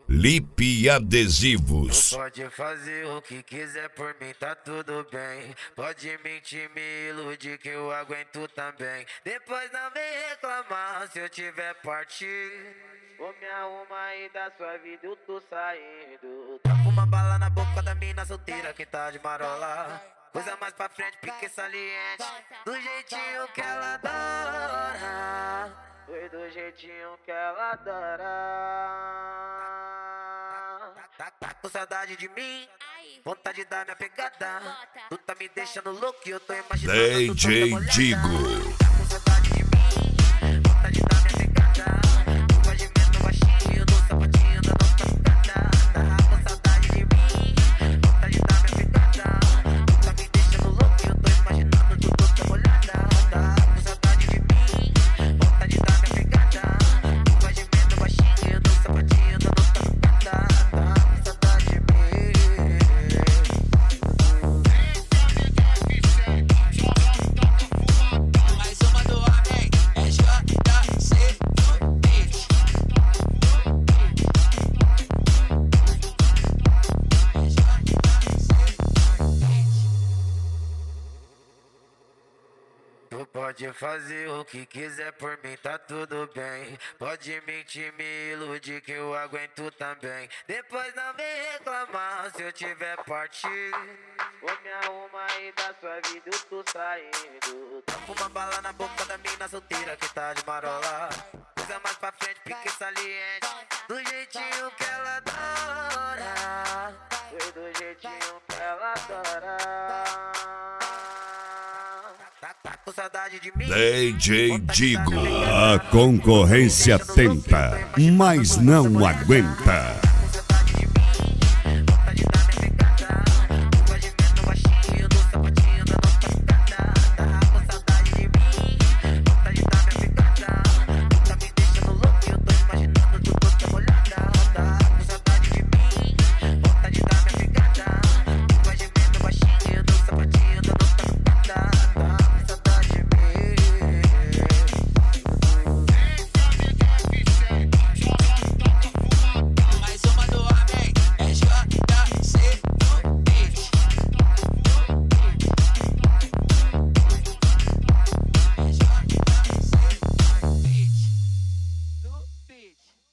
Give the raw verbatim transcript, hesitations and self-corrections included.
Lipe Adesivos. Pode fazer o que quiser por mim, tá tudo bem. Pode mentir, me iludir que eu aguento também. Depois não vem reclamar se eu tiver partido. Vou me arrumar e da sua vida eu tô saindo. Tá com uma bala na boca da mina solteira que tá de marola. Coisa mais pra frente, pique saliente. Do jeitinho que ela adora. Foi do jeitinho que ela adora. Tá, tá com saudade de mim? Vontade de dar minha pegada. Tu tá me deixando louco e eu tô imaginando D J Digo. Tá com saudade de mim? Vontade de dar minha pegada. Tu vai gemendo baixinho no sapatinho da nossa pegada. Tá com saudade de mim? Vontade de dar minha pegada. Tu tá me deixando louco e eu tô imaginando que eu tô tão molhada. Tá com saudade de mim? Vontade de dar minha pegada. Tu vai gemendo baixinho no sapatinho da nossa pegada. Tu pode fazer o que quiser por mim, tá tudo bem. Pode mentir, me iludir que eu aguento também. Depois não vem reclamar se eu tiver partido. Vou me arrumar e da sua vida eu tô saindo. Tá com uma bala na boca da mina solteira que tá de marola. Coisa mais pra frente, pique saliente. Do jeitinho que ela adora. Foi do jeitinho que ela adora. Tá com saudade de mim? D J Digo. A concorrência tenta, mas não aguenta.